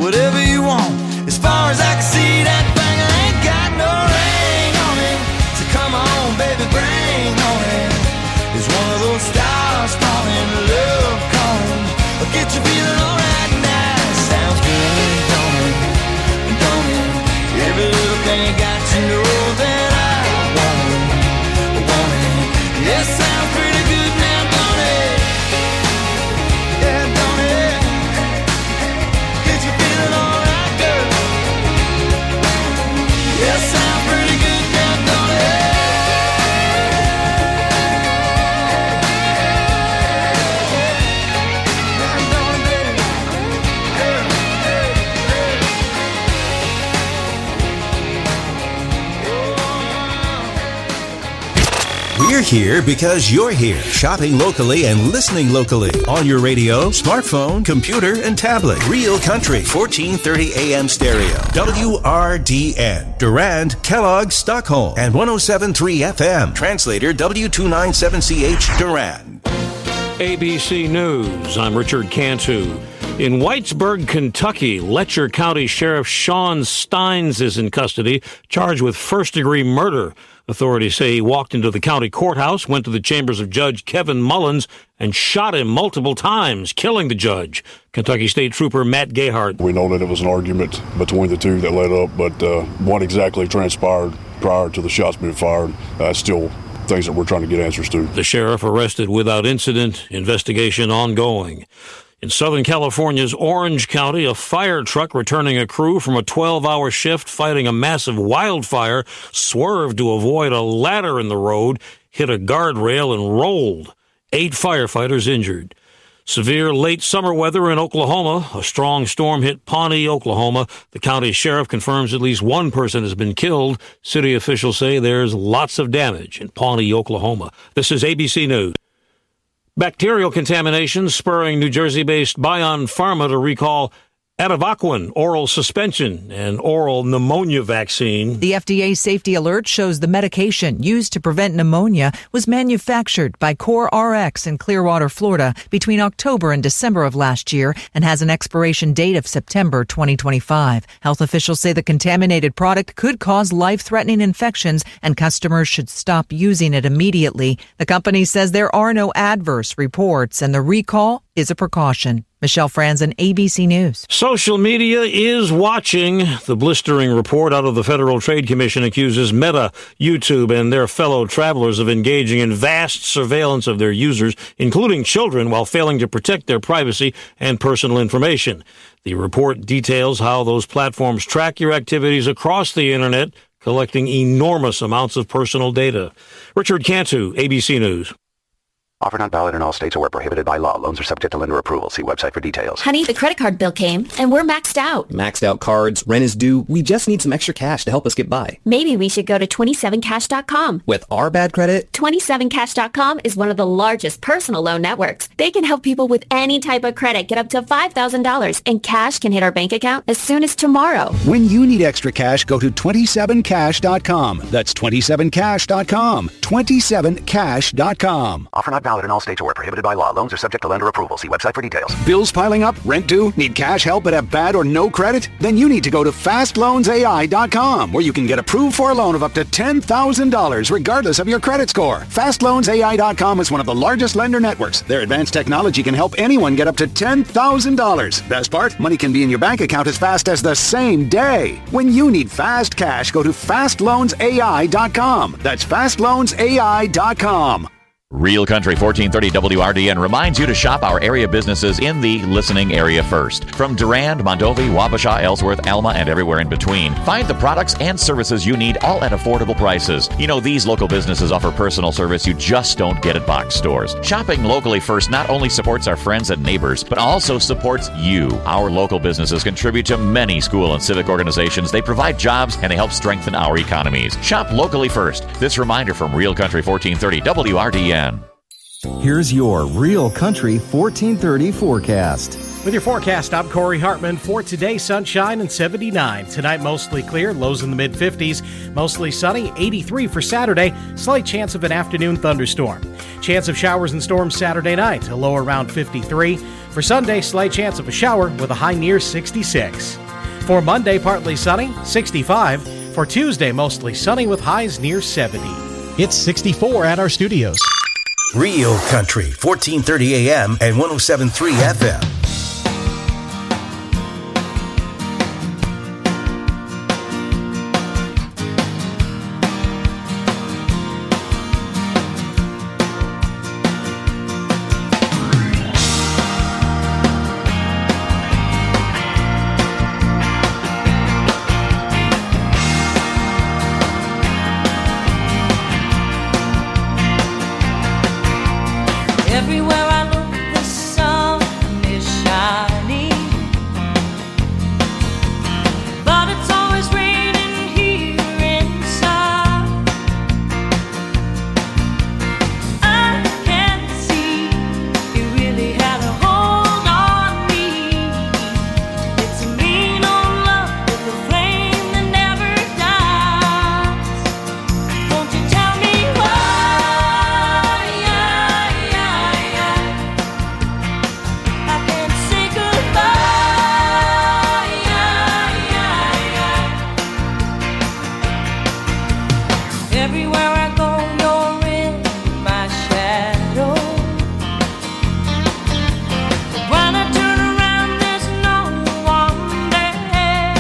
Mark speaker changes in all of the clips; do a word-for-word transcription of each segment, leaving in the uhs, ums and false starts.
Speaker 1: whatever you want. As far as I can see, that thing ain't got no ring on it. So come on, baby, bring on it. It's one of those stars falling, love calling. I'll get you feeling alright now. Sounds good, don't it? Don't it? Every little thing got to know that I want it. Want it. Yes, sounds pretty good now, don't it? Yeah, don't it? Get you feeling alright, girl. Yes, sounds pretty good now, don't it?
Speaker 2: We're here because you're here, shopping locally and listening locally on your radio, smartphone, computer, and tablet. Real Country, fourteen thirty A M stereo. W R D N, Durand, Kellogg, Stockholm, and one oh seven point three F M. Translator W two ninety-seven C H, Durand.
Speaker 3: A B C News, I'm Richard Cantu. In Whitesburg, Kentucky, Letcher County Sheriff Sean Steins is in custody, charged with first-degree murder. Authorities say he walked into the county courthouse, went to the chambers of Judge Kevin Mullins, and shot him multiple times, killing the judge. Kentucky State Trooper Matt Gayhart.
Speaker 4: We know that it was an argument between the two that led up, but uh, what exactly transpired prior to the shots being fired, uh, still things that we're trying to get answers to.
Speaker 3: The sheriff arrested without incident, investigation ongoing. In Southern California's Orange County, a fire truck returning a crew from a twelve-hour shift fighting a massive wildfire swerved to avoid a ladder in the road, hit a guardrail, and rolled. Eight firefighters injured. Severe late summer weather in Oklahoma. A strong storm hit Pawnee, Oklahoma. The county sheriff confirms at least one person has been killed. City officials say there's lots of damage in Pawnee, Oklahoma. This is A B C News. Bacterial contamination spurring New Jersey-based Bion Pharma to recall Ativaquone oral suspension and oral pneumonia vaccine.
Speaker 5: The F D A safety alert shows the medication used to prevent pneumonia was manufactured by CoreRx in Clearwater, Florida between October and December of last year and has an expiration date of September twenty twenty-five. Health officials say the contaminated product could cause life-threatening infections and customers should stop using it immediately. The company says there are no adverse reports and the recall is a precaution. Michelle Franzen, A B C News.
Speaker 3: Social media is watching. The blistering report out of the Federal Trade Commission accuses Meta, YouTube, and their fellow travelers of engaging in vast surveillance of their users, including children, while failing to protect their privacy and personal information. The report details how those platforms track your activities across the Internet, collecting enormous amounts of personal data. Richard Cantu, A B C News.
Speaker 6: Offer not valid in all states or where prohibited by law. Loans are subject to lender approval. See website for details.
Speaker 7: Honey, the credit card bill came, and we're maxed out.
Speaker 8: Maxed out cards, rent is due. We just need some extra cash to help us get by.
Speaker 7: Maybe we should go to twenty-seven cash dot com.
Speaker 8: With our bad credit?
Speaker 7: twenty-seven cash dot com is one of the largest personal loan networks. They can help people with any type of credit get up to five thousand dollars, and cash can hit our bank account as soon as tomorrow.
Speaker 9: When you need extra cash, go to twenty-seven cash dot com. That's twenty-seven cash dot com. twenty-seven cash dot com.
Speaker 6: Offer not valid in all states or where prohibited by law. Loans are subject to lender approval. See website for details.
Speaker 9: Bills piling up? Rent due? Need cash help but have bad or no credit? Then you need to go to fast loans A I dot com, where you can get approved for a loan of up to ten thousand dollars regardless of your credit score. fast loans A I dot com is one of the largest lender networks. Their advanced technology can help anyone get up to ten thousand dollars. Best part? Money can be in your bank account as fast as the same day. When you need fast cash, go to fast loans A I dot com. That's fast loans A I dot com.
Speaker 10: Real Country fourteen thirty W R D N reminds you to shop our area businesses in the listening area first. From Durand, Mondovi, Wabasha, Ellsworth, Alma, and everywhere in between. Find the products and services you need all at affordable prices. You know, these local businesses offer personal service you just don't get at box stores. Shopping locally first not only supports our friends and neighbors, but also supports you. Our local businesses contribute to many school and civic organizations. They provide jobs and they help strengthen our economies. Shop locally first. This reminder from Real Country fourteen thirty W R D N.
Speaker 11: Here's your Real Country fourteen thirty forecast. With your forecast, I'm Corey Hartman. For today, sunshine and seventy-nine. Tonight, mostly clear, lows in the mid-fifties. Mostly sunny, eighty-three for Saturday. Slight chance of an afternoon thunderstorm. Chance of showers and storms Saturday night, a low around fifty-three. For Sunday, slight chance of a shower with a high near sixty-six. For Monday, partly sunny, sixty-five. For Tuesday, mostly sunny with highs near seventy.
Speaker 12: It's sixty-four at our studios.
Speaker 2: Real Country, fourteen thirty A M and one oh seven point three F M.
Speaker 13: Everywhere I look, the sun is shining, but it's always raining here inside. I can see you really had a hold on me. It's a mean old love with a flame that never dies. Won't you tell me why? Everywhere I go, you're in my shadow. When I turn around, there's no one there.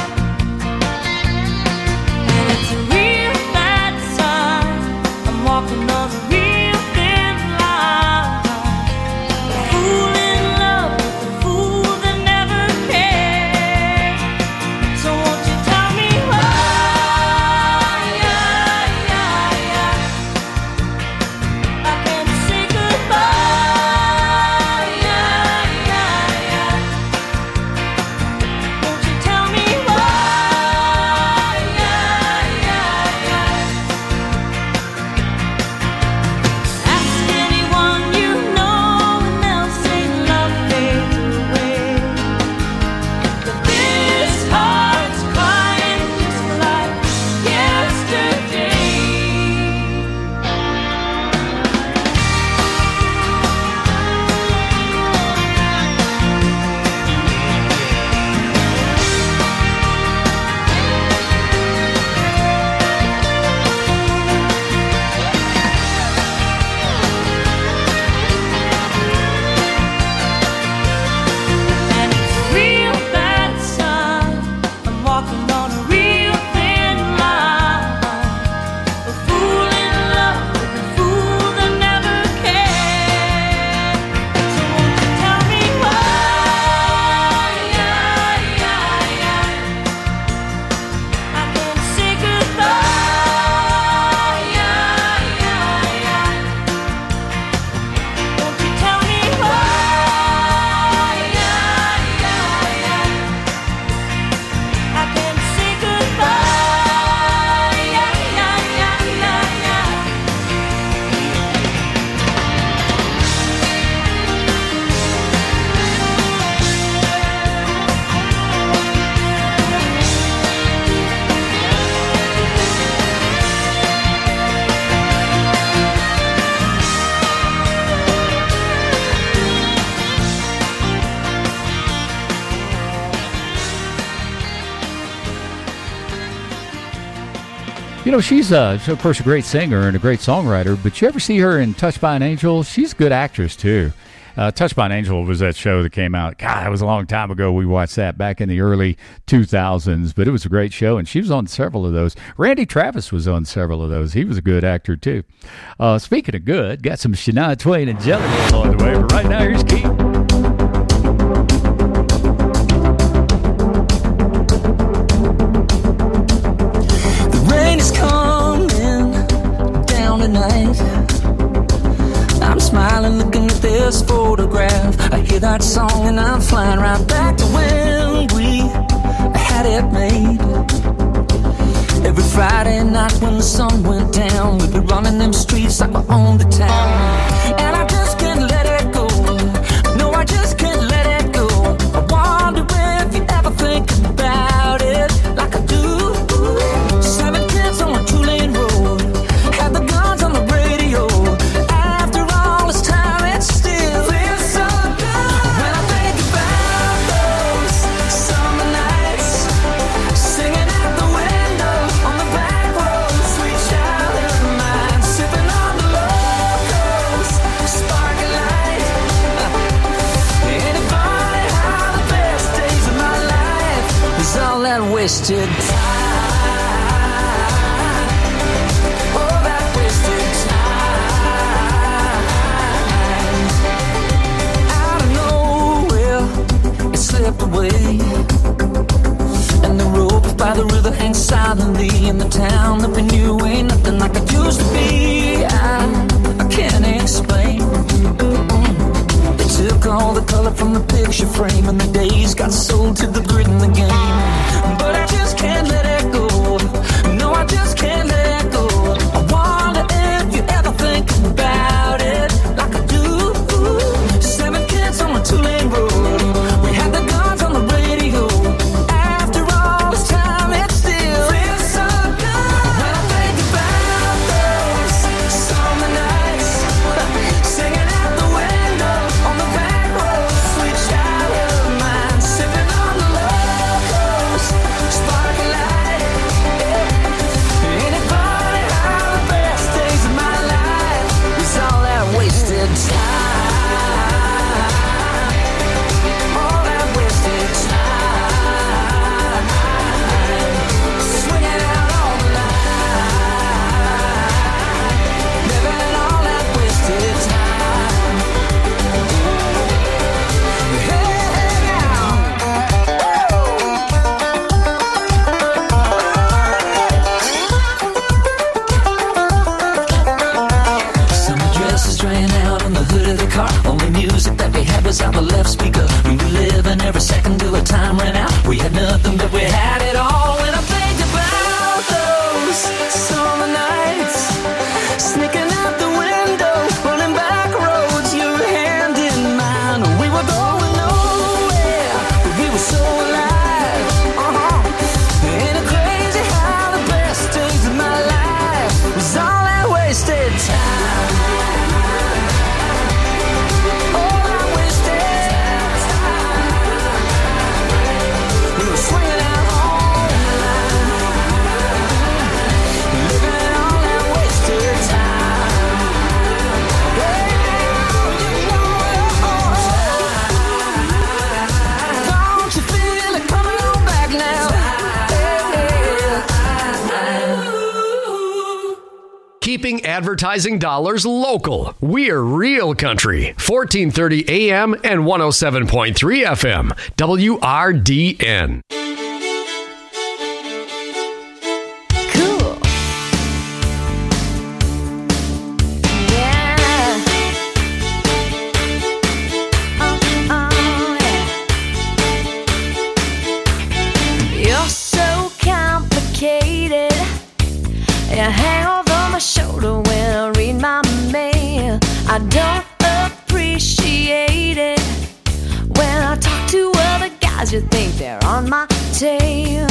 Speaker 13: And it's a real bad sign. I'm walking on a real thin line. A fool in love with a fool that never cared. So won't you tell me why?
Speaker 14: You know, she's a, of course, a great singer and a great songwriter, but you ever see her in Touched by an Angel? She's a good actress, too. Uh, Touched by an Angel was that show that came out. God, that was a long time ago. We watched that back in the early two thousands, but it was a great show, and she was on several of those. Randy Travis was on several of those. He was a good actor, too. Uh, speaking of good, got some Shania Twain and Jelly Roll on the way, but right now, here's Keith.
Speaker 1: Smiling, looking at this photograph. I hear that song and I'm flying right back to when we had it made. Every Friday night when the sun went down, we'd be running them streets like we owned the town. And I just can't let it go. No, I just can't let it go. wasted time. All that wasted time. Out of nowhere, it slipped away. And the rope by the river hangs silently in the town that we knew ain't nothing like it used to be. I, I can't explain. They took all the color from the picture frame, and the days got sold to the grid in the game. But I just can't let it go. No, I just can't let it go. I wonder if you ever think about it like I do. Seven kids on a two-lane road. We had the guns on the radio. After all this time, it still feels so good. When I think about those summer nights, singing out the window on the back road, sweet child of mine, sipping on the locals, sparkling light. Ain't it funny how the best days of my life is all that wasted time? All that wasted time. Swinging out on the line, living all that wasted time. Hey, now. Summer dresses drying out on the hood of the car. Only music that we had was out the left speaker. We were living every second till the time ran out. We had nothing, but we had it all. When I think about those summer nights, sneaking out the window, pulling back roads, your hand in mine. We were going nowhere, but we were so alive. Uh-huh. Ain't it crazy how the best days of my life was all that wasted time? All that wasted time. We were swinging out on the line, living all that wasted time. Yeah, you know, don't you feel it coming on back now?
Speaker 15: Keeping advertising dollars local. We're Real Country, fourteen thirty A M and one oh seven point three F M, W R D N.
Speaker 13: Cool. Yeah. Oh, oh, yeah. You're so complicated. You hang over my shoulder when I read my mail. I don't appreciate it when I talk to other guys. You think they're on my tail.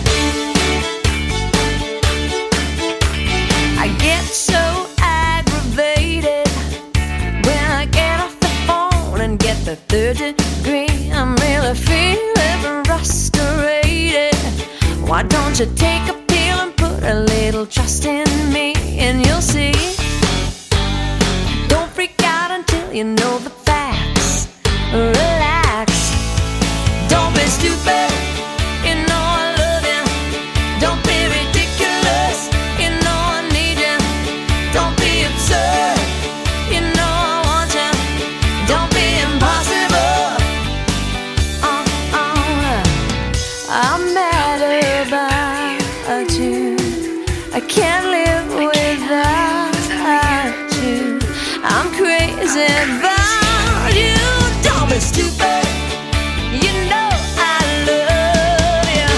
Speaker 13: I get so aggravated when I get off the phone and get the third degree. I'm really feeling frustrated. Why don't you take a pill and put a little trust in me, and you'll see. Don't freak out until you know the facts. Relax. Don't be stupid. You know I love you. Don't be ridiculous. You know I need you. Don't be absurd. You know I want you. Don't be impossible. Uh, uh, I'm mad about you. I can't live without you. I'm crazy about you. Don't be stupid. You know I love you.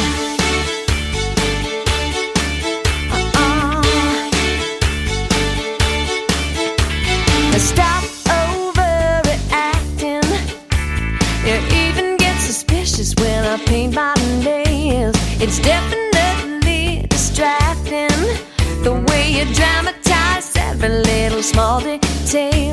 Speaker 13: Uh-uh. Stop overreacting. You even get suspicious when I paint my nails. It's definitely distracting the way you dramatize every little small detail.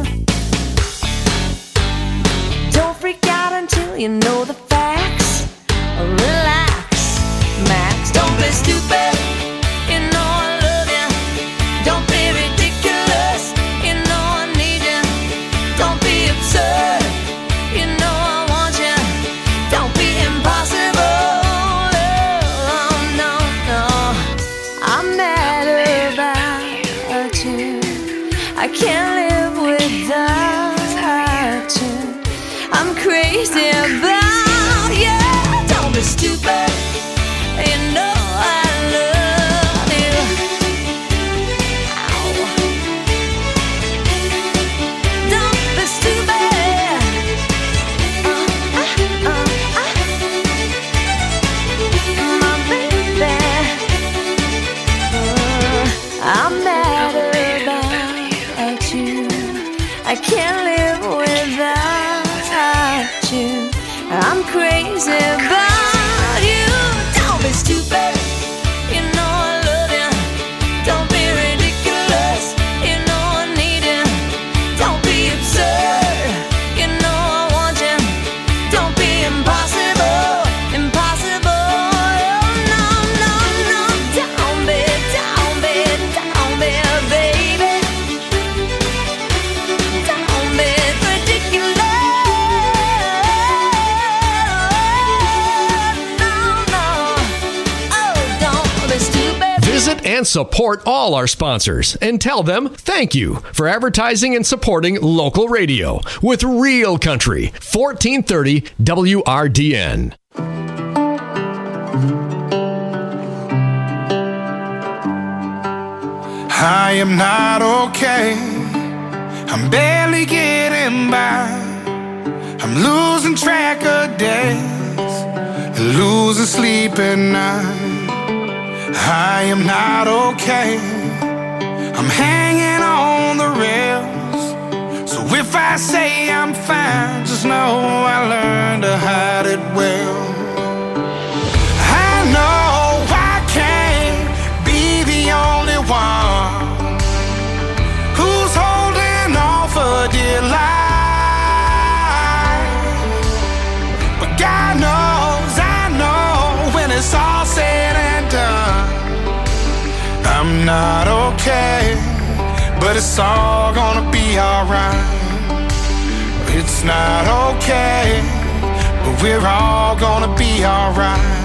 Speaker 13: Don't freak out until you know the facts. Relax, Max. Don't be stupid. You know I love you. Don't be ridiculous. You know I need you. Don't be absurd. You know I want you. Don't be impossible. Oh, no. I can't live without you. I'm crazy about you. Don't be stupid. You know I love you. Ow. Don't be stupid. Uh, uh, uh, uh. My baby. Uh, I'm mad about you. I can't live without you. I'm crazy about you. Don't be stupid. You know I love you. Don't be ridiculous. You know I need you. Don't be absurd. You know I want you. Don't be impossible. Impossible. Oh, no, no, no. Don't be, don't be, don't be, baby. Don't be ridiculous.
Speaker 15: Visit and support all our sponsors and tell them thank you for advertising and supporting local radio with Real Country, fourteen thirty W R D N.
Speaker 16: I am not okay. I'm barely getting by. I'm losing track of days and losing sleep at night. I am not okay. I'm hanging on the rails. So if I say I'm fine, just know I learned to hide it well. I know I can't be the only one who's holding on for dear life. But God knows, I know when it's all said and done, I'm not okay, but it's all gonna be alright. It's not okay, but we're all gonna be alright.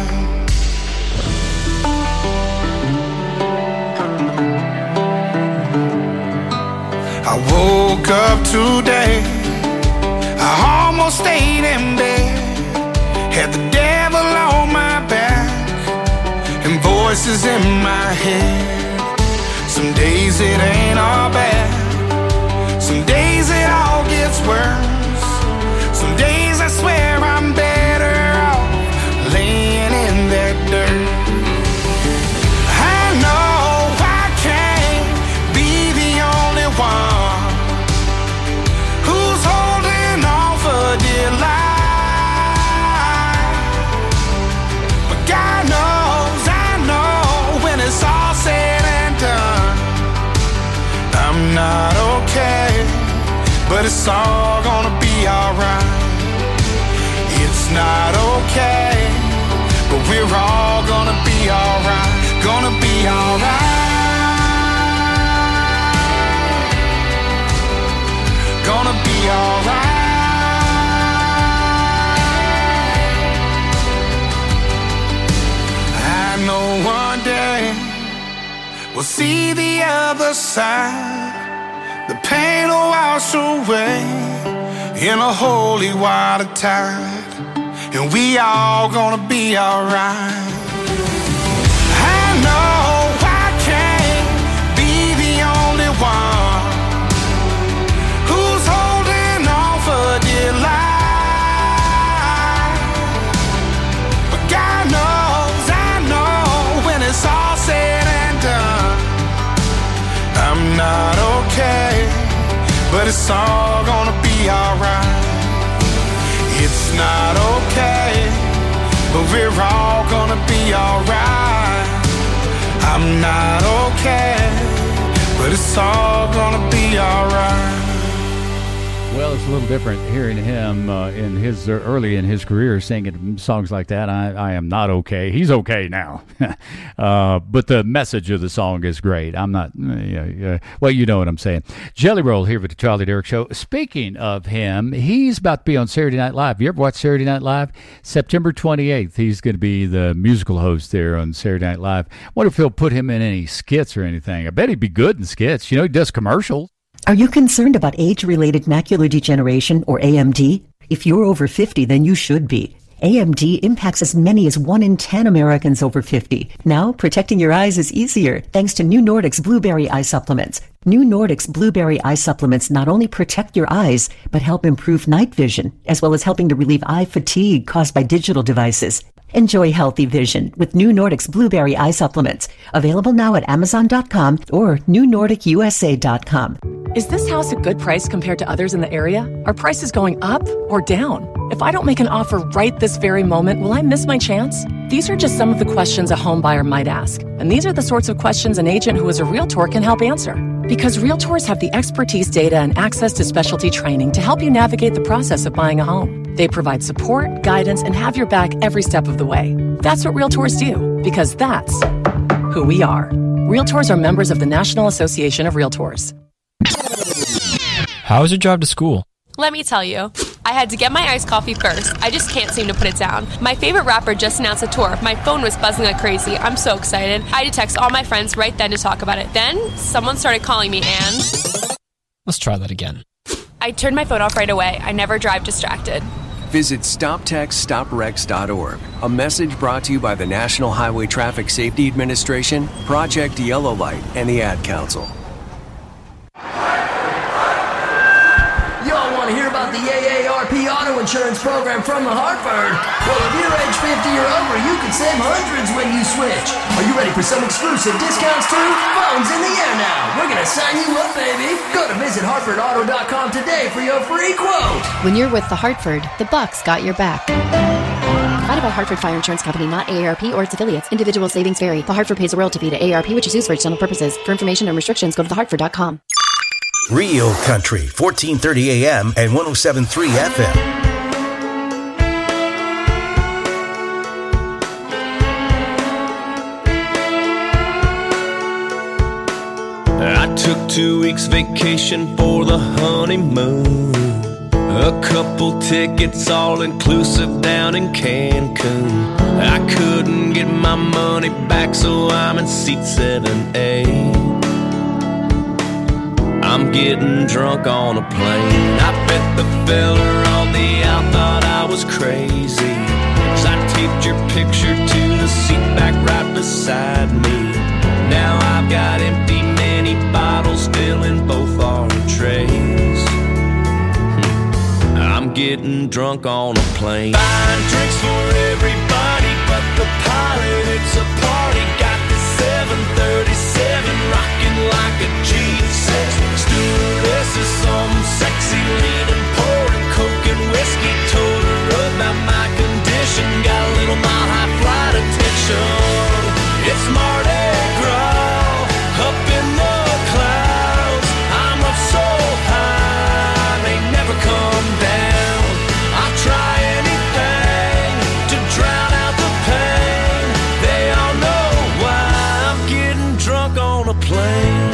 Speaker 16: I woke up today, I almost stayed in bed, had the devil on my back and voices in my head. Some days it ain't all bad, some days it all gets worse. Some days I swear I'm better off laying in that dirt. I know I can't be the only one who's holding on for dear life. But God knows, I know when it's all said and done, I'm not okay, but it's all gonna be alright. It's not okay, but we're all gonna be alright. Gonna be alright. Gonna be alright. I know one day we'll see the other side. The pain will wash away in a holy water tide, and we all gonna be alright. I know I can't be the only one who's holding on for dear life. But God knows, I know when it's all said and done, I'm not okay, but it's all gonna be alright. It's not okay, but we're all gonna be alright. I'm not okay, but it's all gonna be alright.
Speaker 14: Well, it's a little different hearing him uh, in his uh, early in his career singing songs like that. I, I am not okay. He's okay now, uh, but the message of the song is great. I'm not. Uh, uh, well, you know what I'm saying. Jelly Roll here with the Charlie Derrick Show. Speaking of him, he's about to be on Saturday Night Live. You ever watch Saturday Night Live? September twenty-eighth, he's going to be the musical host there on Saturday Night Live. Wonder if he'll put him in any skits or anything. I bet he'd be good in skits. You know, he does commercials.
Speaker 17: Are you concerned about age-related macular degeneration, or A M D? If you're over fifty, then you should be. A M D impacts as many as one in ten Americans over fifty. Now, protecting your eyes is easier thanks to New Nordic's Blueberry Eye Supplements. New Nordic's Blueberry Eye Supplements not only protect your eyes, but help improve night vision, as well as helping to relieve eye fatigue caused by digital devices. Enjoy healthy vision with New Nordic's Blueberry Eye Supplements. Available now at amazon dot com or new nordic u s a dot com.
Speaker 18: Is this house a good price compared to others in the area? Are prices going up or down? If I don't make an offer right this very moment, will I miss my chance? These are just some of the questions a home buyer might ask. And these are the sorts of questions an agent who is a Realtor can help answer. Because Realtors have the expertise, data, and access to specialty training to help you navigate the process of buying a home. They provide support, guidance, and have your back every step of the way. That's what Realtors do, because that's who we are. Realtors are members of the National Association of Realtors.
Speaker 19: How is your drive to school?
Speaker 20: Let me tell you. I had to get my iced coffee first. I just can't seem to put it down. My favorite rapper just announced a tour. My phone was buzzing like crazy. I'm so excited. I had to text all my friends right then to talk about it. Then, someone started calling me and...
Speaker 19: Let's try that again.
Speaker 20: I turned my phone off right away. I never drive distracted.
Speaker 21: Visit stop text stop wrecks dot org. A message brought to you by the National Highway Traffic Safety Administration, Project Yellow Light, and the Ad Council.
Speaker 22: Y'all want to hear about the A A R P Auto Insurance Program from the Hartford? Well, if you're age fifty or over, you can save hundreds when you switch. Are you ready for some exclusive discounts too? Phone's in the air now. We're going to sign you up, baby. Go to visit hartford auto dot com today for your free quote.
Speaker 23: When you're with the Hartford, the Bucks got your back. Provided by Hartford Fire Insurance Company, not A A R P or its affiliates. Individual savings vary. The Hartford pays a royalty fee to A A R P, which is used for external purposes. For information and restrictions, go to the hartford dot com.
Speaker 2: Real Country, fourteen thirty A M and one oh seven point three F M.
Speaker 1: I took two weeks vacation for the honeymoon. A couple tickets all inclusive down in Cancun. I couldn't get my money back, so I'm in seat seven A. I'm getting drunk on a plane. I bet the fella on the out thought I was crazy, 'cause I taped your picture to the seat back right beside me. Now I've got empty mini bottles filling both our trays. I'm getting drunk on a plane. Buying drinks for everybody but the pilot. It's a party. Got the seven thirty-seven rocking like a G six. Stewardess is some sexy leaning, pouring coke and whiskey. Told her about my condition. Got a little mile high flight attention. It's Mardi Gras up in the clouds. I'm up so high, may never come down. I'll try anything to drown out the pain. They all know why I'm getting drunk on a plane.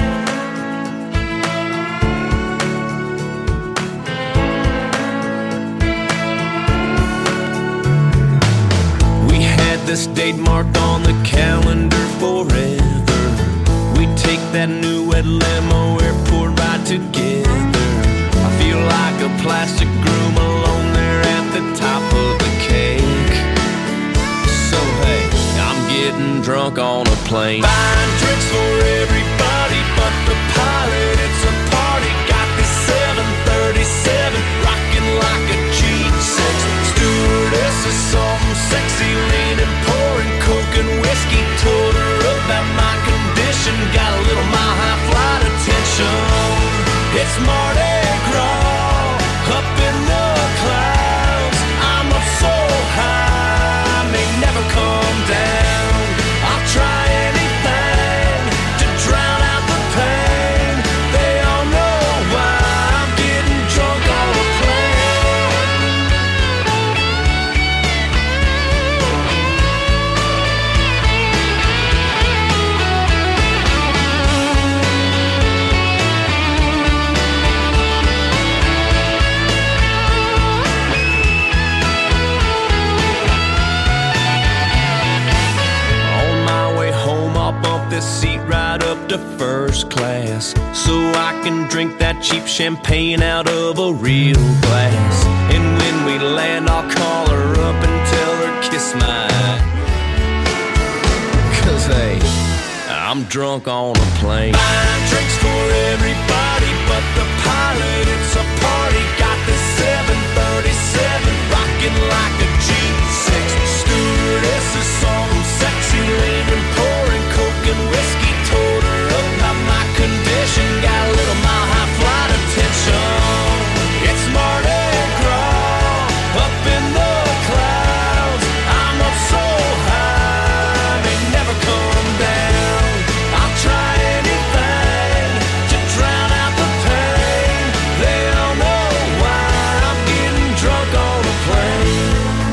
Speaker 1: We had this date marked on the calendar forever. We take that new red limo airport ride together. I feel like a plastic groom alone there at the top of the cake. So hey, I'm getting drunk on a plane. Buying drinks for everybody but the pilot. It's a party. Got the seven thirty-seven rocking like a G six. Stewardess is some sexy leaning, pouring coke and whiskey. Told her about my condition. Got a little mile high flight attention. It's Mardi Gras up in the clouds. I'm up so high, may never come down. I'll try anything to drown out the pain. They all know why I'm getting drunk on a seat right up to first.
Speaker 3: first class, so I can drink that cheap champagne out of a real glass. And when we land, I'll call her up and tell her kiss my. Cause hey, I'm drunk on a plane. Buying drinks for everybody but the pilot. It's a party. Got this seven thirty-seven rocking like a G six. Stewardesses saw them sexy linen, pouring coke and whiskey. Told her about my condition. Got a little mile high flight attention. It's Mardi Gras up in the clouds. I'm up so high they never come down. I'll try anything to drown out the pain. They all know why I'm getting drunk on a plane.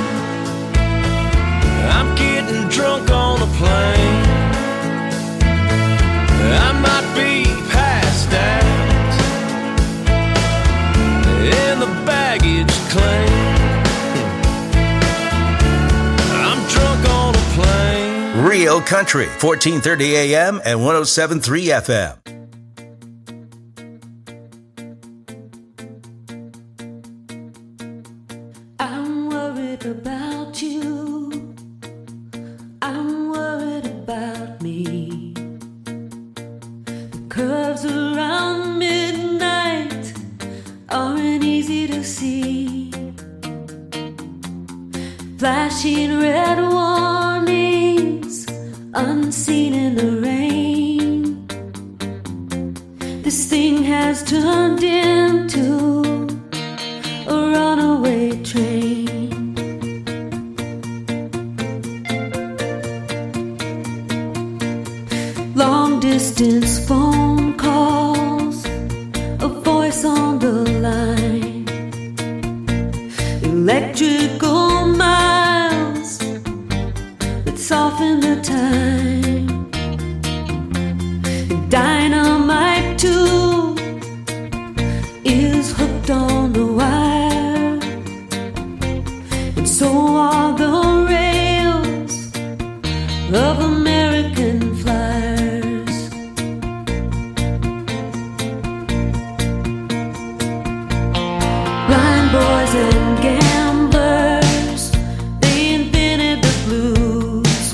Speaker 3: I'm getting drunk on a plane. I might be passed out in the baggage claim. I'm drunk on a plane.
Speaker 2: Real Country, fourteen thirty A M and one oh seven point three F M.
Speaker 13: I'm worried about you. I'm worried about me. The curves around midnight aren't easy to see. Flashing red warnings unseen in the rain. This thing has turned into a runaway train. Long distance phone calls, a voice on the line, electrical miles that soften the time. Dynamite too is hooked on the wire, and so are the rails of American flyers. Blind boys and gamblers, they invented the blues.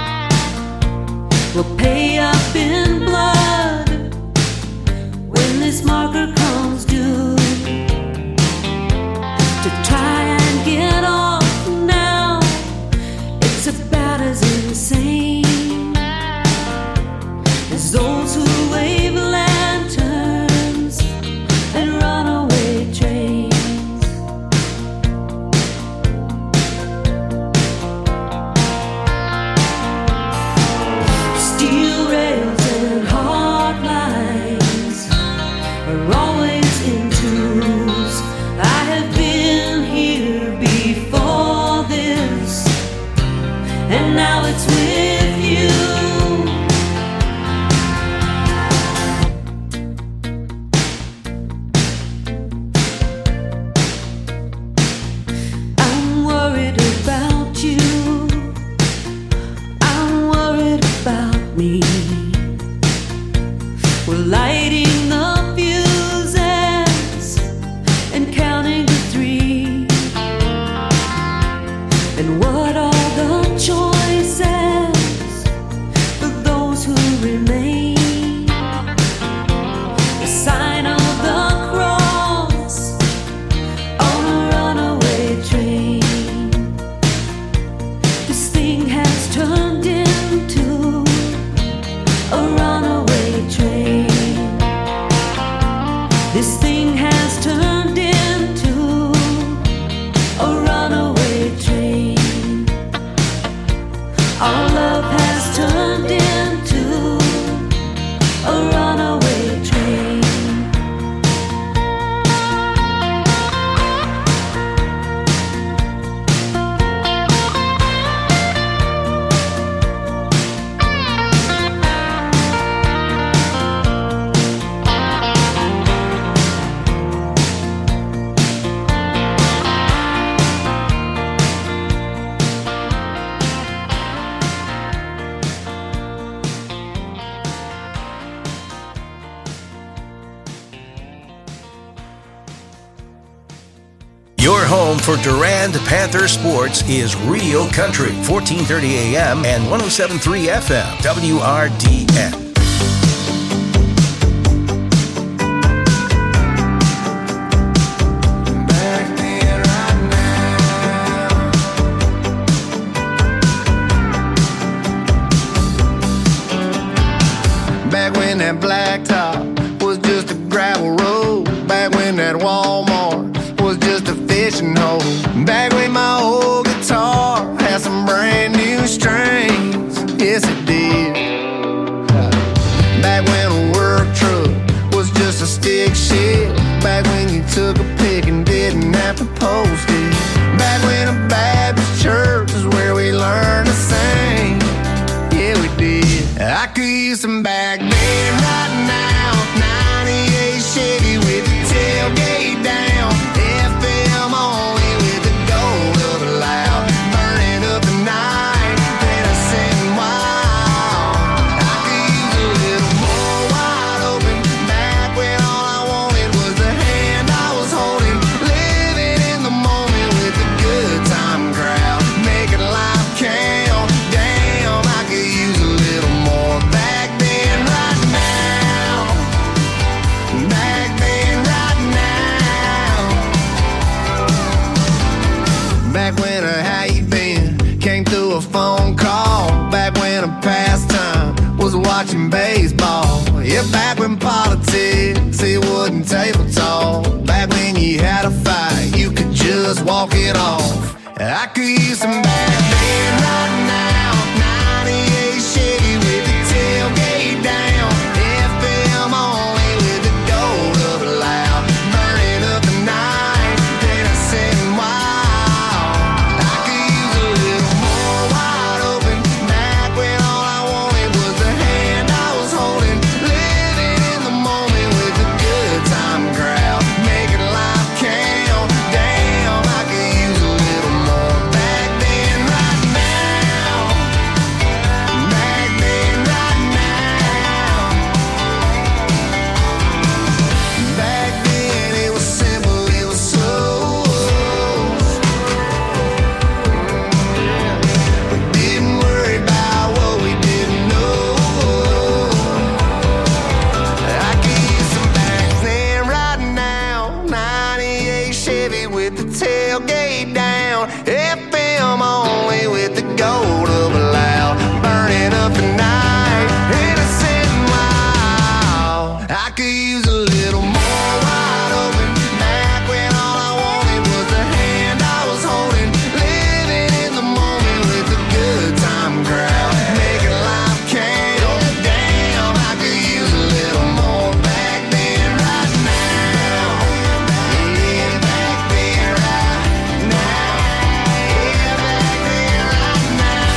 Speaker 13: Will pay up in blood when this marker comes due. To try and get off now, it's about as insane as those who wave lanterns and runaway trains. Steel rails and hard lines are always in twos. I have been here before this, and now it's with you. I'm worried about you. I'm worried about me. We're lighting the fuses and counting to three. And what are the choices for those who remain? The sign of the cross on a runaway train. This thing has turned into a runaway train.
Speaker 2: home for Durand Panther sports is Real Country, fourteen thirty A M and one oh seven point three F M, W R D N.
Speaker 1: Back when that blacktop was just a gravel road. Back when that Walmart was just a fishing hole. Back when my old guitar had some brand new strings. Yes, it did. Back when a work truck was just a stick shift. Back when you took a pic and didn't have to post it. Back when a Baptist church is where we learned to sing. Yeah, we did. I could use some back then right now. ninety-eight Chevy with the tailgate down. F M only with the gold up loud. Burning up the night, then I sitting wild. I could use a little more wide open. Back when all I wanted was the hand I was holding. Living in the moment with the good time crowd. Making life count. Damn, I could use a little more back then right now. Back then right now. Back when a how you been came through a phone call. Back when a pastime was watching baseball. Yeah, back when politics it wasn't table talk. Back when you had a fight you could just walk it off. I could use some back then right now. ninety-eight Chevy with the tailgate down. F M only with the gold up loud. Burning up the night, then I sitting wild. I could use a little more wide open. Back when all I wanted was the hand I was holding. Living in the moment with the good time crowd. Making life count. Damn, I could use a little more back then right now. Back then right now. Back then it was simple, it was slow. We didn't worry about what we didn't know. I could use some back then right now. ninety-eight Chevy with the tailgate down. F M only with the gold up loud. Burning up the night, innocent and wild. I could use a little more wide open. Back when all I wanted was the hand I was holding. Living in the moment with the good time crowd. Making life count. Damn, I could use a little more back then right now. Yeah, back then right now. Yeah, back then right now.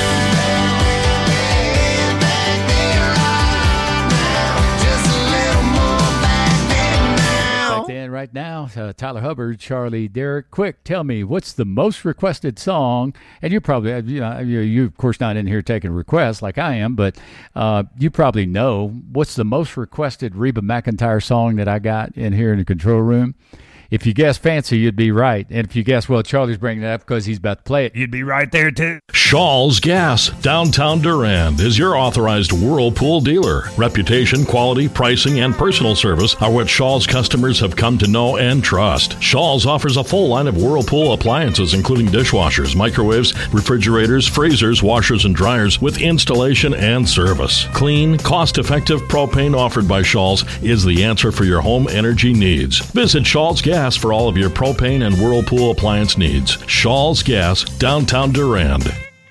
Speaker 1: Yeah, back then right now. Just a little more back then now.
Speaker 14: Back then, right now, uh, Tyler Hubbard, Charlie Derrick. Quick, tell me, what's the most requested song? And you probably, you know, you, you of course not in here taking requests like I am, but uh, you probably know what's the most requested Reba McEntire song that I got in here in the control room. If you guess Fancy, you'd be right. And if you guess, well, Charlie's bringing it up because he's about to play it, you'd be right there too.
Speaker 4: Shaw's Gas, downtown Durand, is your authorized Whirlpool dealer. Reputation, quality, pricing, and personal service are what Shaw's customers have come to know and trust. Shaw's offers a full line of Whirlpool appliances, including dishwashers, microwaves, refrigerators, freezers, washers, and dryers, with installation and service. Clean, cost-effective propane offered by Shaw's is the answer for your home energy needs. Visit Shaw's Gas for all of your propane and Whirlpool appliance needs. Shaw's Gas, downtown Durand.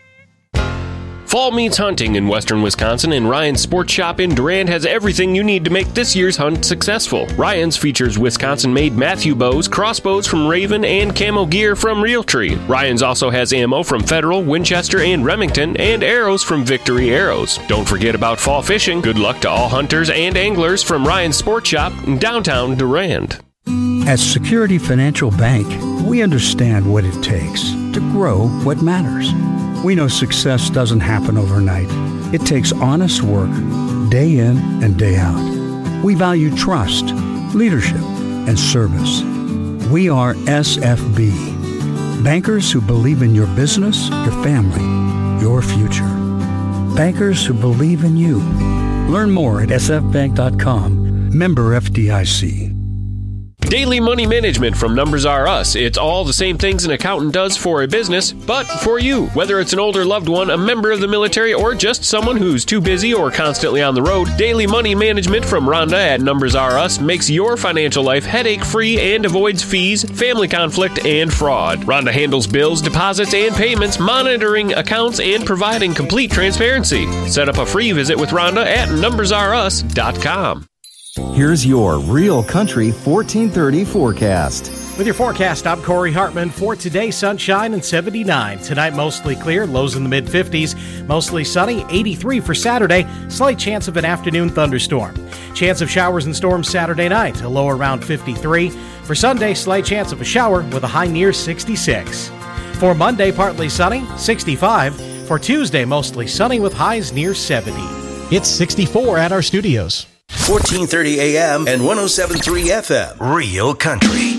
Speaker 5: Fall means hunting in western Wisconsin, and Ryan's Sports Shop in Durand has everything you need to make this year's hunt successful. Ryan's features Wisconsin-made Matthew bows, crossbows from Raven, and camo gear from Realtree. Ryan's also has ammo from Federal, Winchester, and Remington, and arrows from Victory Arrows. Don't forget about fall fishing. Good luck to all hunters and anglers from Ryan's Sports Shop in downtown Durand.
Speaker 8: At Security Financial Bank, we understand what it takes to grow what matters. We know success doesn't happen overnight. It takes honest work, day in and day out. We value trust, leadership, and service. We are S F B, Bankers who believe in your business, your family, your future. Bankers who believe in you. Learn more at s f bank dot com. Member F D I C.
Speaker 5: Daily money management from Numbers R Us. It's all the same things an accountant does for a business, but for you. Whether it's an older loved one, a member of the military, or just someone who's too busy or constantly on the road, daily money management from Rhonda at Numbers R Us makes your financial life headache-free and avoids fees, family conflict, and fraud. Rhonda handles bills, deposits, and payments, monitoring accounts, and providing complete transparency. Set up a free visit with Rhonda at numbers r us dot com.
Speaker 6: Here's your Real Country fourteen thirty forecast.
Speaker 11: With your forecast, I'm Corey Hartman. For today, sunshine and seventy-nine. Tonight, mostly clear, lows in the mid-fifties. Mostly sunny, eighty-three for Saturday. Slight chance of an afternoon thunderstorm. Chance of showers and storms Saturday night, a low around fifty-three. For Sunday, slight chance of a shower with a high near sixty-six. For Monday, partly sunny, sixty-five. For Tuesday, mostly sunny with highs near seventy.
Speaker 12: It's sixty-four at our studios.
Speaker 2: fourteen thirty A M and one oh seven point three F M. Real Country.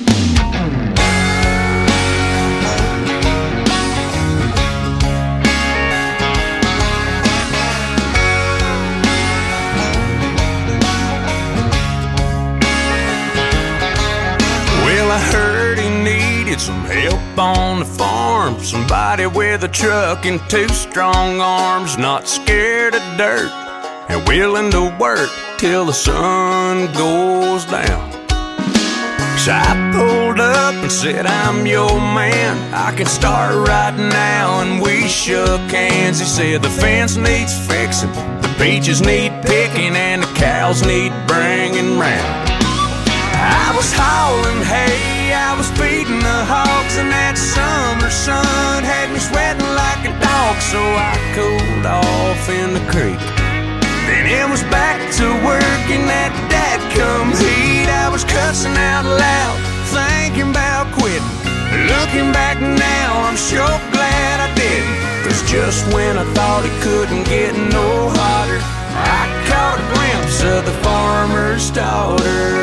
Speaker 3: Well, I heard he needed some help on the farm. Somebody with a truck and two strong arms, not scared of dirt and willing to work till the sun goes down. So I pulled up and said, I'm your man, I can start right now. And we shook hands. He said the fence needs fixing, the peaches need picking, and the cows need bringing round. I was hauling hay, I was feeding the hogs, and that summer sun had me sweating like a dog. So I cooled off in the creek. Then it was back to work in that dadgum heat. I was cussing out loud, thinking about quitting. Looking back now, I'm sure glad I didn't. Cause just when I thought it couldn't get no hotter, I caught a glimpse of the farmer's daughter.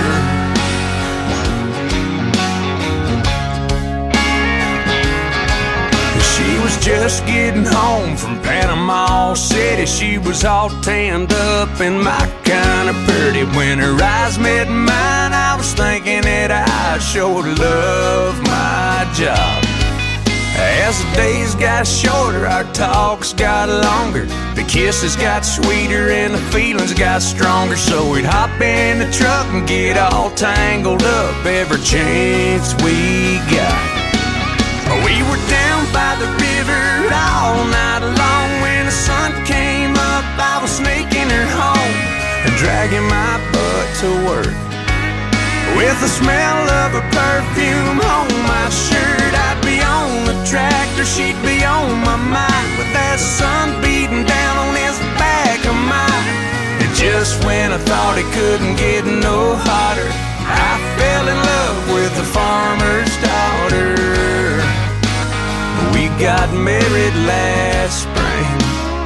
Speaker 3: She was just getting home from Panama City. She was all tanned up and my kind of pretty. When her eyes met mine, I was thinking that I sure love my job. As the days got shorter, our talks got longer. The kisses got sweeter and the feelings got stronger. So we'd hop in the truck and get all tangled up every chance we got. We were down by the river all night long. When the sun came up, I was sneaking her home and dragging my butt to work. With the smell of her perfume on my shirt, I'd be on the tractor, she'd be on my mind, with that sun beating down on this back of mine. And just when I thought it couldn't get no hotter, I fell in love with the farmer's daughter. We got married last spring.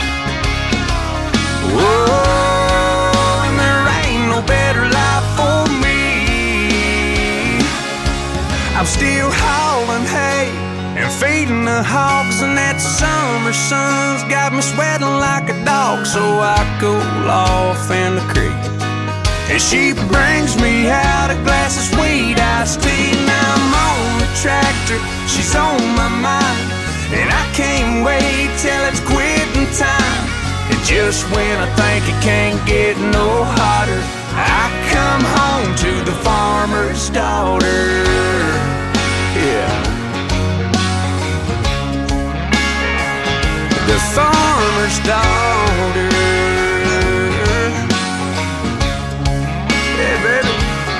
Speaker 3: Whoa, and there ain't no better life for me. I'm still hauling hay and feeding the hogs, and that summer sun's got me sweating like a dog. So I cool off in the creek, and she brings me out a glass of sweet iced tea. Now I'm on the tractor, she's on my mind, and I can't wait till it's quitting time. And just when I think it can't get no hotter, I come home to the farmer's daughter. Yeah. The farmer's daughter. Yeah, baby.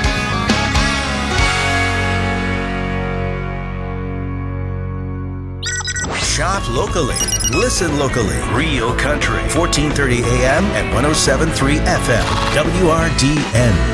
Speaker 2: Shop locally. Listen locally. Real Country. fourteen thirty A M and one oh seven point three F M. W R D N.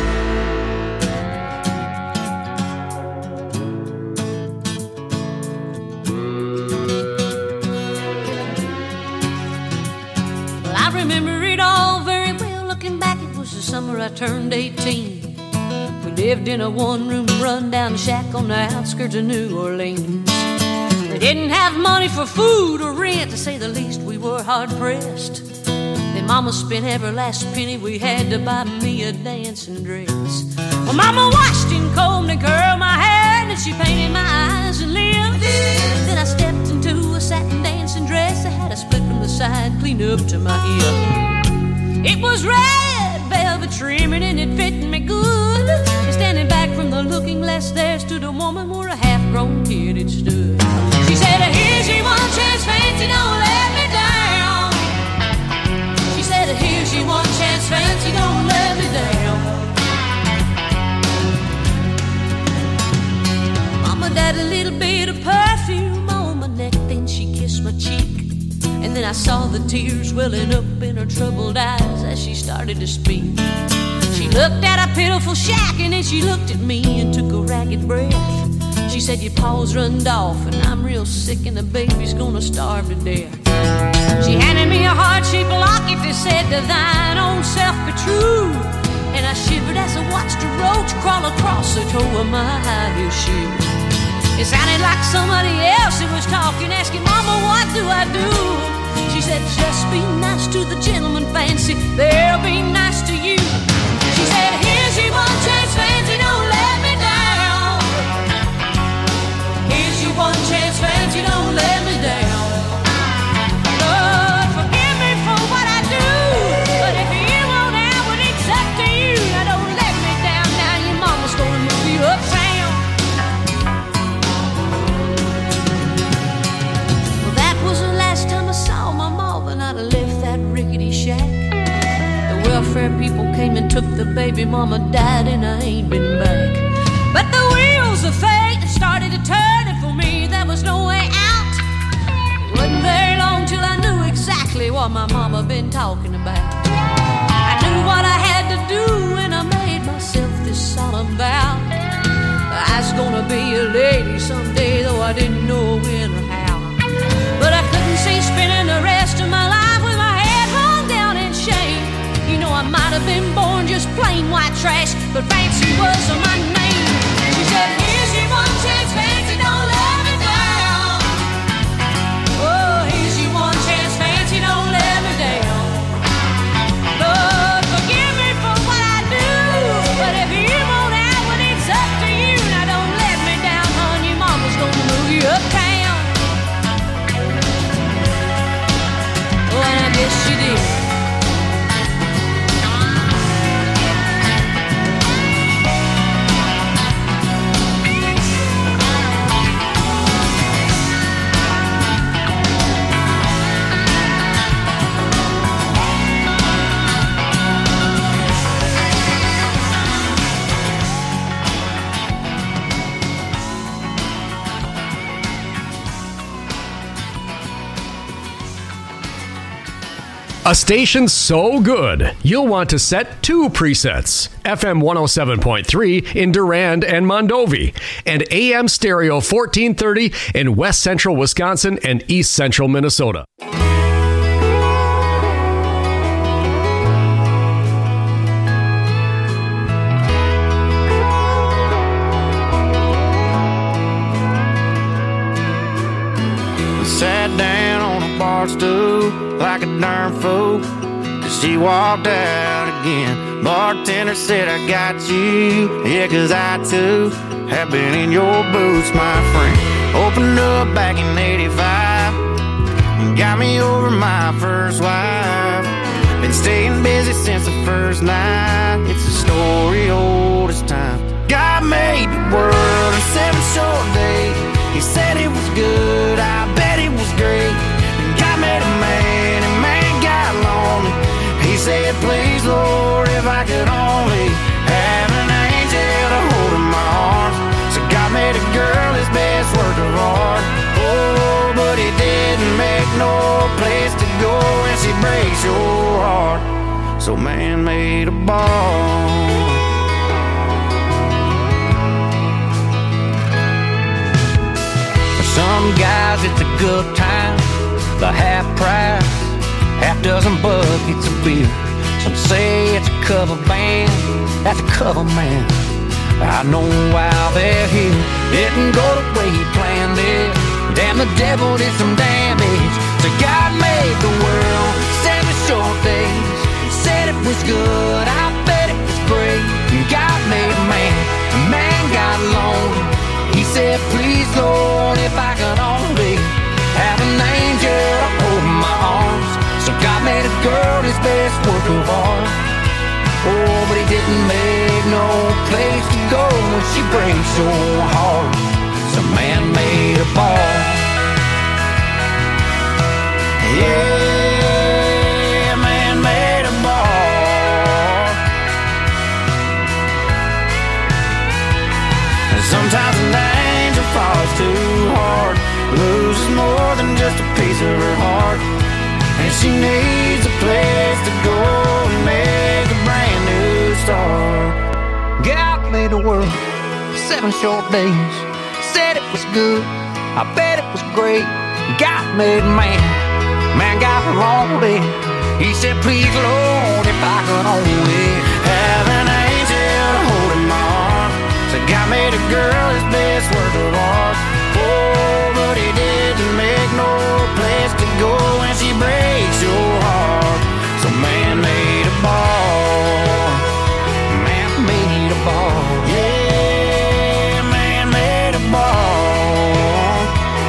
Speaker 7: I turned eighteen. We lived in a one-room run-down shack on the outskirts of New Orleans. They didn't have money for food or rent, to say the least. We were hard pressed. Then Mama spent every last penny we had to buy me a dancing dress. Well, Mama washed and combed and curled my hair, and then she painted my eyes and lips. Then I stepped into a satin dancing dress that had a split from the side, clean up to my hip. It was red velvet trimming and it fit me good. And standing back from the looking glass, there stood a woman where a half-grown kid had stood. She said, here's your one chance, fancy, don't let me down. She said, here's your one chance, fancy, don't let me down. Mama died a little bit of perfume on my neck, then she kissed my cheek. And then I saw the tears welling up in her troubled eyes as she started to speak. She looked at a pitiful shack and then she looked at me and took a ragged breath. She said, your paws runned off and I'm real sick and the baby's gonna starve to death. She handed me a heart-shaped locket that said, to thine own self be true. And I shivered as I watched a roach crawl across the toe of my high heel shoe. It sounded like somebody else who was talking, asking, Mama, what do I do? She said, just be nice to the gentleman, fancy, they'll be nice to you. She said, here's your one chance, fancy, don't let me down. Here's your one chance, fancy, don't let me down. Lord, forgive me for what I do, but if you won't have it, it's up to you. Now don't let me down, now your mama's gonna move you uptown. Well, that was the last time I saw my mama, and I'd have left that rickety shack. The welfare people came and took the baby, mama died and I ain't been back. But the wheels of fate started to turn, and for me there was no way out. It wasn't very long till I knew exactly what my mama been talking about. I knew what I had to do and I made myself this solemn vow. I was gonna be a lady someday, though I didn't know when or how. But I couldn't see spending the rest of my life with my head hung down in shame. You know, I might have been born just plain white trash, but fancy was my name. She said, here's your one chance, fancy, don't let me down. Oh, here's your one chance, fancy, don't let me down. Lord, forgive me for what I do, but if you won't have it, it's up to you. Now don't let me down, hon, your mama's gonna move you uptown. Oh, and I guess she did.
Speaker 15: A station so good, you'll want to set two presets. F M one oh seven point three in Durand and Mondovi, and A M Stereo fourteen thirty in West Central Wisconsin and East Central Minnesota.
Speaker 1: Sat down on a bar stool like a darn fool, 'cause she walked out again. Bartender said, I got you, yeah, 'cause I too have been in your boots, my friend. Opened up back in eighty-five and got me over my first wife. Been staying busy since the first night. It's a story old as time. God made the world in seven short days. He said it was good, I bet it was great. And God made a man, and man got lonely. He said, please, Lord, if I could only have an angel to hold in my arms. So God made a girl his best work of art. Oh, but he didn't make no place to go when she breaks your heart. So man made a ball. Some guys it's a good time, the half price, half dozen buckets of beer. Some say it's a cover band, that's a cover man. I know why they're here. Didn't go the way he planned it, Damn, the devil did some damage. So God made the world, seven short days. Said it was good, I bet it was great. God made man, man got lonely. He said, please Lord, if I could only have an angel to hold my arms. So God made a girl his best work of art. Oh, but he didn't make no place to go when she breaks so hard. So man made a bar. Yeah, man made a bar. And sometimes an angel falls too hard, loses more than just a piece of her heart, and she needs a place to go and make a brand new start. God made the world, seven short days. Said it was good, I bet it was great. God made man, man got lonely. He said, please Lord, if I could only have an angel holding my arm. So God made a girl his best work of art. Oh, but he didn't make no place to go when she breaks your heart. So man made a bar. Man made a bar. Yeah, man made a bar.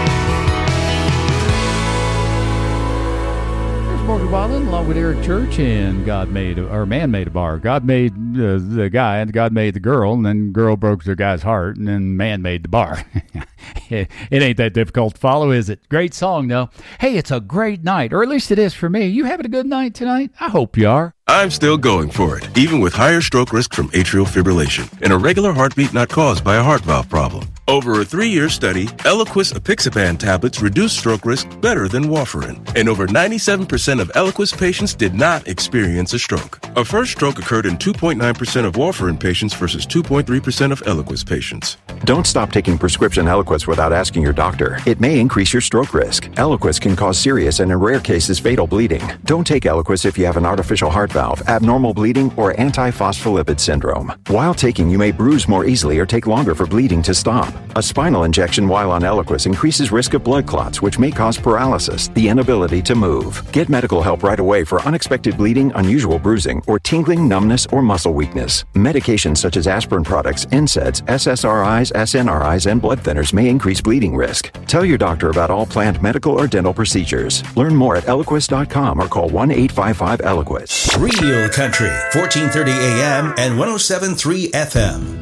Speaker 14: There's Morgan Wallen along with Eric Church, and God made, a, or man made a bar. God made uh, the guy, and God made the girl, and then girl broke the guy's heart, and then man made the bar. It ain't that difficult to follow, is it? Great song, though. Hey, it's a great night, or at least it is for me. You having a good night tonight? I hope you are.
Speaker 9: I'm still going for it, even with higher stroke risk from atrial fibrillation and a regular heartbeat not caused by a heart valve problem. Over a three-year study, Eliquis apixaban tablets reduce stroke risk better than warfarin, and over ninety-seven percent of Eliquis patients did not experience a stroke. A first stroke occurred in two point nine percent of warfarin patients versus two point three percent of Eliquis patients.
Speaker 10: Don't stop taking prescription Eliquis without asking your doctor. It may increase your stroke risk. Eliquis can cause serious and in rare cases fatal bleeding. Don't take Eliquis if you have an artificial heart valve, abnormal bleeding, or antiphospholipid syndrome. While taking, you may bruise more easily or take longer for bleeding to stop. A spinal injection while on Eliquis increases risk of blood clots, which may cause paralysis, the inability to move. Get medical help right away for unexpected bleeding, unusual bruising, or tingling, numbness, or muscle weakness. Medications such as aspirin products, N SAIDs, S S R Is, S N R Is, and blood thinners may increase bleeding risk. Tell your doctor about all planned medical or dental procedures. Learn more at Eliquis dot com or call one eight five five Eliquis.
Speaker 2: Real Country, fourteen thirty A M and one oh seven point three F M.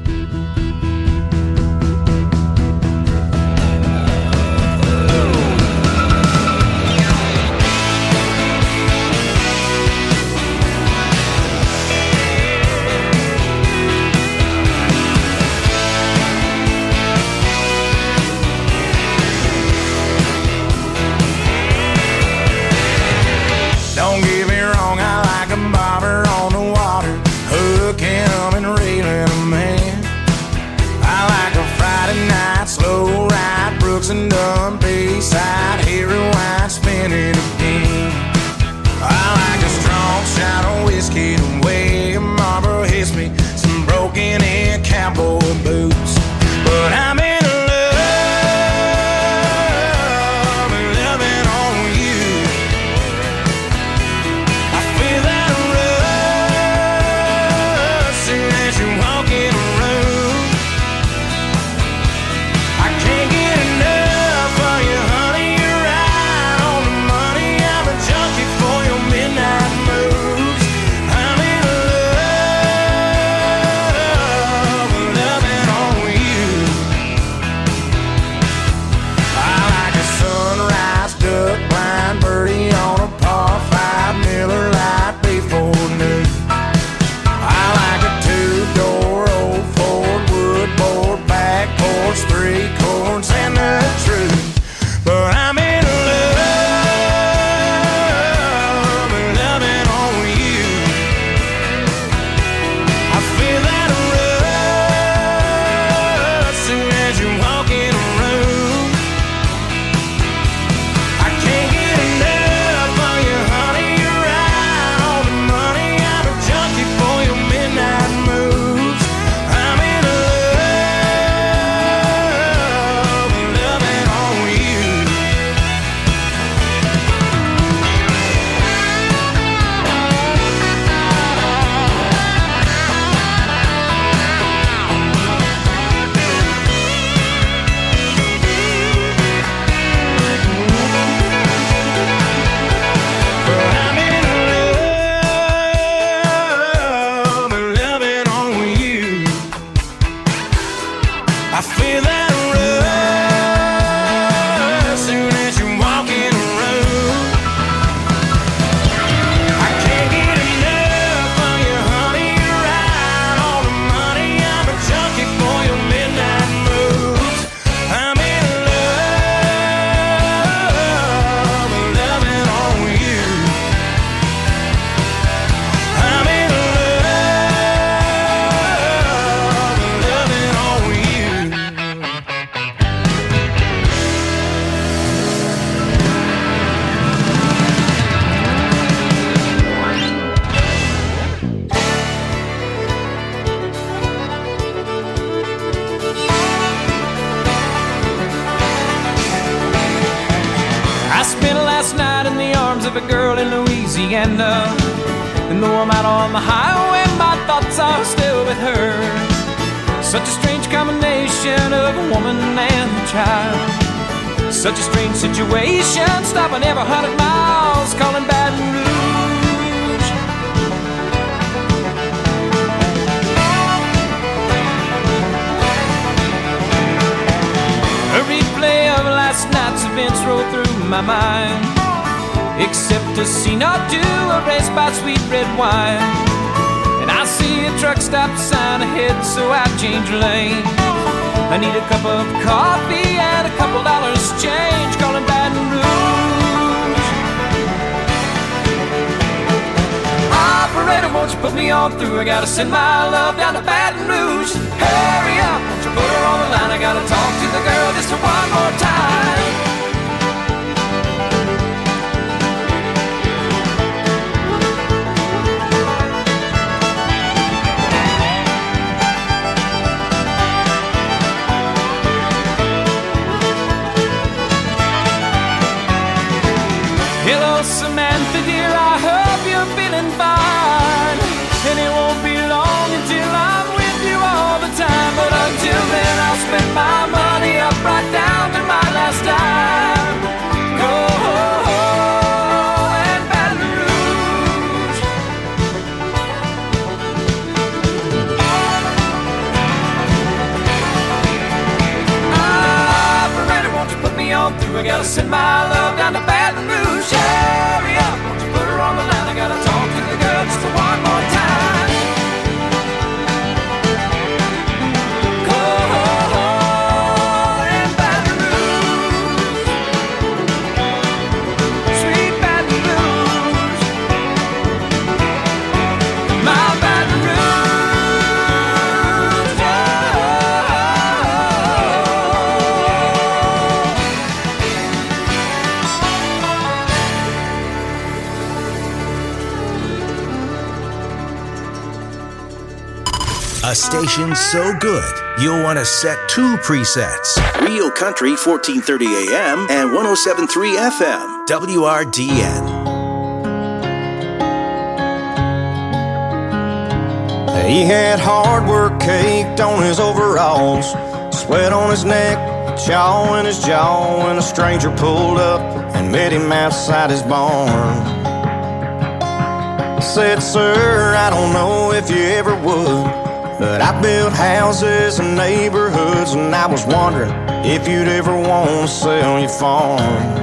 Speaker 1: Don't get me wrong, I like a bobber on the water, hook him and reel in a man.
Speaker 16: of a girl in Louisiana. And though I'm out on the highway, my thoughts are still with her. Such a strange combination of a woman and a child. Such a strange situation, stopping every hundred miles, calling Baton Rouge. A replay of last night's events roll through my mind, except a scene or two erased by sweet red wine. And I see a truck stop sign ahead, so I change lanes. I need a cup of coffee and a couple dollars change, calling Baton Rouge. Operator, won't you put me on through? I gotta send my love down to Baton Rouge. Hurry up, won't you put her on the line? I gotta talk to the girl just one more time. Hello, Samantha, dear, I hope you're feeling fine. And it won't be long until I'm with you all the time. But until then, I'll spend my money up right down to my last dime. Go and Baton Rouge. Operator, won't you put me on through? I gotta send my love down to Baton Rouge. Hurry up, won't you put her on the line? I gotta talk to the girl just one more time. Go and Baton Rouge, sweet Baton Rouge, my Baton Rouge.
Speaker 2: A station so good, you'll want to set two presets. Real Country fourteen thirty A M and one oh seven point three F M, W R D N.
Speaker 17: He had hard work caked on his overalls, sweat on his neck, chaw in his jaw, when a stranger pulled up and met him outside his barn. Said, sir, I don't know if you ever would, but I built houses and neighborhoods, and I was wondering if you'd ever want to sell your farm.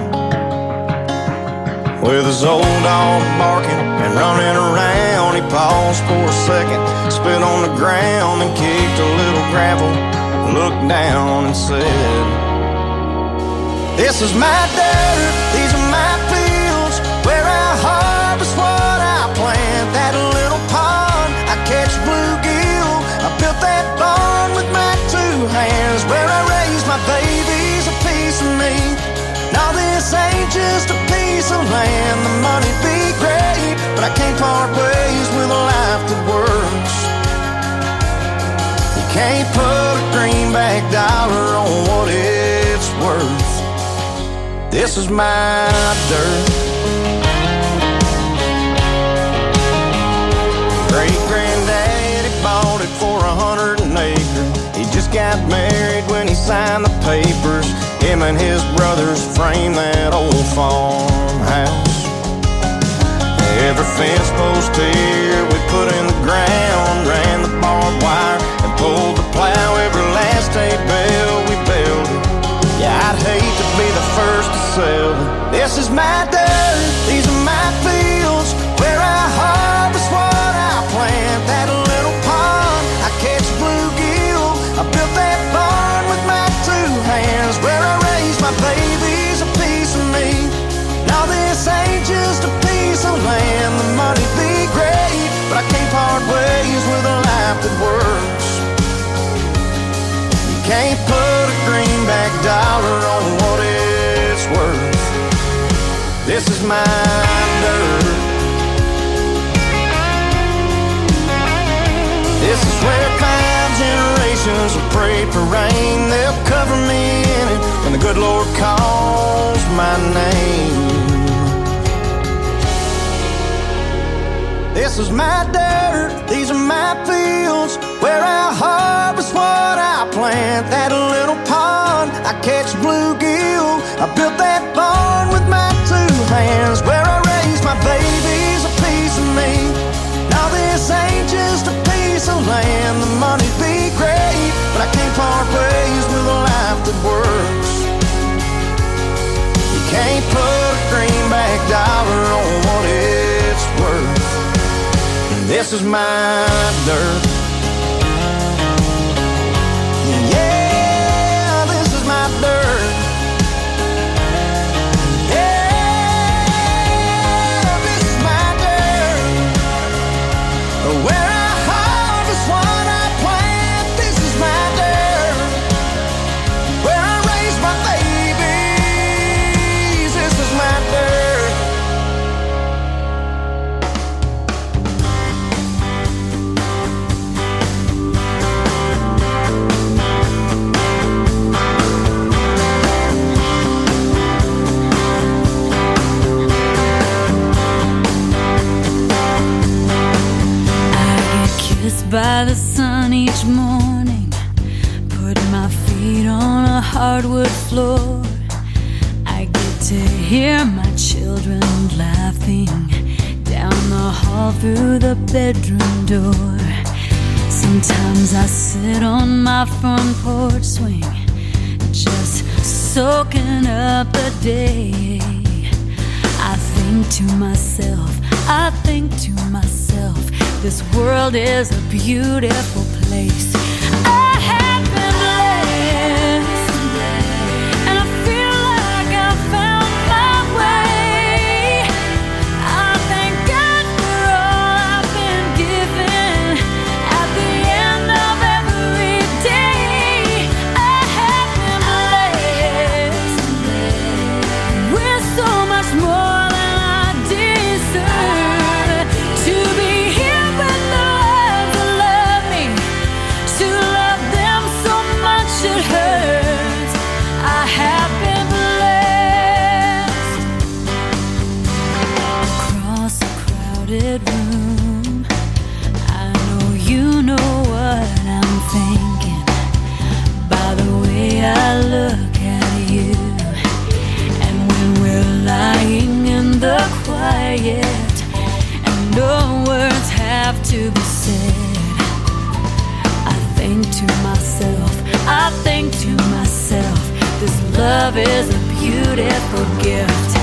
Speaker 17: With his old dog barking and running around, he paused for a second, spit on the ground and kicked a little gravel, looked down and said, this is my dirt, these are my fields, where I harvest what I plant. That little pond, I catch bluegill, I built that barn with my two hands, where I raise my babies, a piece of me. Now this ain't just a piece of land, the money'd be great, but I can't part ways with a life that works. You can't put a greenback dollar on what it's worth. This is my dirt. Great-granddaddy bought it for a hundred an acre. He just got married when he signed the papers. Him and his brothers framed that old farmhouse. Every fence post here we put in the ground, ran the barbed wire and pulled the plow. Every last hay bale we built. Yeah, I'd hate to be the first to sell it. This is my dirt, these are my fields, where I harvest what I plant. That little pond, I catch bluegill, I built that barn with my two hands, where I raise my babies, a piece of me. Now this ain't just a piece of land, the money'd be great, but I can't part ways with a life that works. You can't put a greenback dollar on what it's worth. This is my dirt. This is where five generations have prayed for rain. They'll cover me in it when the good Lord calls my name. This is my dirt, these are my fields, where I harvest what I plant. That little pond, I catch bluegill. I built that barn with my two hands, where I raise my babies, a piece of me. Now this ain't just a piece of land. The money'd be great, but I can't part ways with a life that works. You can't put a greenback dollar on what it's worth. This is my dirt. Yeah, this is my dirt. Yeah, this is my dirt. Where I harvest what I plant. This is my dirt. Where I raise my babies. This is my dirt.
Speaker 18: By the sun each morning, put my feet on a hardwood floor. I get to hear my children laughing down the hall through the bedroom door. Sometimes I sit on my front porch swing, just soaking up the day. I think to myself, I think to myself, this world is a beautiful place. I have been blessed, and I feel like I found my way. I thank God for all I've been given. At the end of every day, I have been blessed with so much more than I deserve. To be here with the ones that love me, to love them so much it hurts. I have been blessed. Across a crowded room, I know you know what I'm thinking. By the way I look at you, and when we're lying in the quiet, and no words have to be said, I think to myself, I think to myself, this love is a beautiful gift.